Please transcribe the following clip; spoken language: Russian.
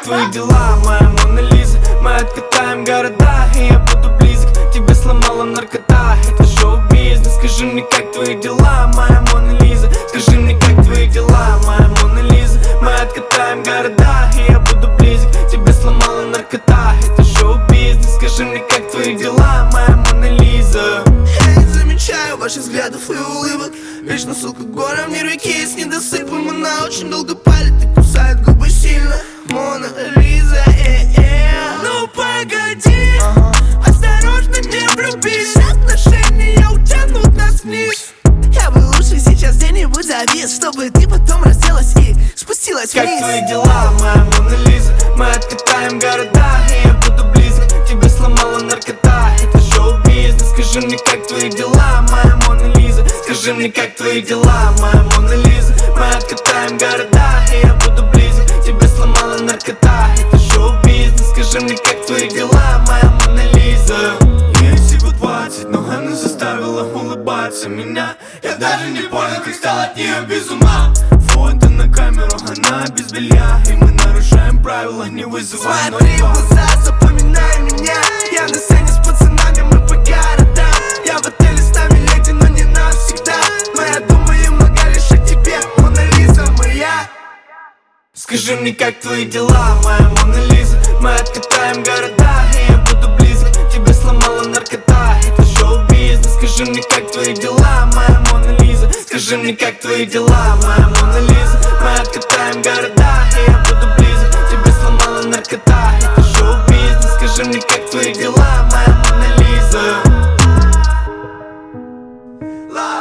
твои дела, моя Мона Лиза? Мы откатаем города, и я буду близок. Тебя сломала наркота, это шоу-бизнес. Скажи мне, как твои дела, моя Мона Лиза? Скажи мне, как твои дела, моя Мона Лиза? Мы откатаем города, и я буду близок. Тебя сломала наркота, это шоу-бизнес. Скажи мне, как твои дела, моя Мона Лиза? Я не замечаю ваших взглядов и улыбок. Вечно с алкоголем, не реки с недосыпом. Она очень долго палит и кусает губы сильно. Мона Лиза, ну погоди, осторожно, не влюбись. Отношения утянут нас вниз. Я бы лучше сейчас где-нибудь завис, чтобы ты потом разделась и спустилась вниз. Как твои дела, моя Мона Лиза? Мы откатаем города, и я буду близок. Тебя сломала наркота, это шоу-бизнес. Скажи мне, как твои дела, моя Мона Лиза? Скажи мне, как твои дела, моя Мона Лиза? Мы откатаем города, и я буду близок. Тебя сломала наркота, это шоу-бизнес. Скажи мне, как твои дела, моя Мона Лиза? Ей всего 20, но она заставила улыбаться меня. Я даже не понял, как стал от нее без ума. Фото на камеру, она без белья, и мы нарушаем правила, не вызывая Смотри в глаза, запоминай меня. Я на сцене с пацанами, мы по городам. Я в отеле с нами леди, но не навсегда. Но я думаю много лишь о тебе, Мона Лиза моя. Скажи мне, как твои дела, моя Мона Лиза? Мы откатаем города, и я буду близок. Тебя сломала наркота, это шоу-бизнес. Скажи мне, как твои дела, моя Мона Лиза? Скажи мне, как твои дела, моя Мона Лиза? Мы откатаем города, и я буду близок. Тебя сломала наркота, это шоу-бизнес. Скажи мне, как твои дела, моя Мона Лиза?